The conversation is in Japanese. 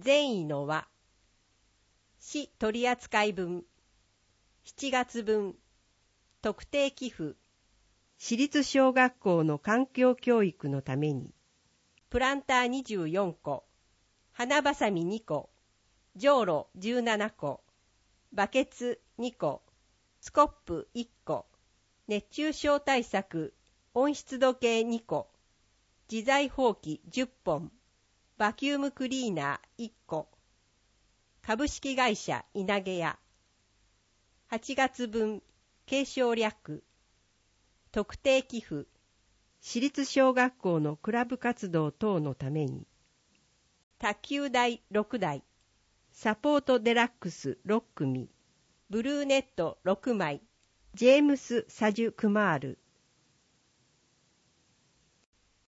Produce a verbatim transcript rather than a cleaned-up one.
善意の輪市取扱分しちがつぶん特定寄付私立小学校の環境教育のためにプランターにじゅうよんこ花ばさみにこじょうろじゅうななこバケツにこスコップいっこ熱中症対策温湿度計にこ自在ほうきじゅっぽんバキュームクリーナーいっこ株式会社稲毛屋はちがつぶん継承略特定寄付私立小学校のクラブ活動等のために卓球台ろくだいサポートデラックスろっくみブルーネットろくまいジェームス・サジュ・クマール